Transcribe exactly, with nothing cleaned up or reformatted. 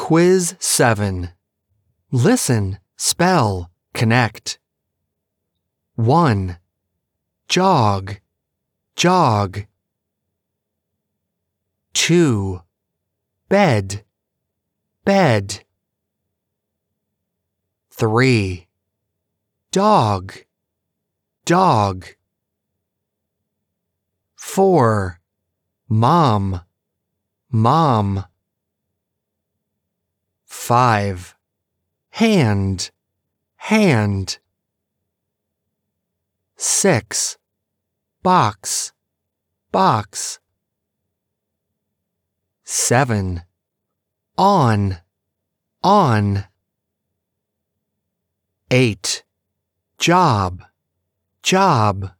Quiz seven. Listen, spell, connect. one. Jog, jog. two. Bed, bed. three. Dog, dog. four. Mom, mom. five. Hand, hand. six. Box, box. seven. On, on. eight. Job, job.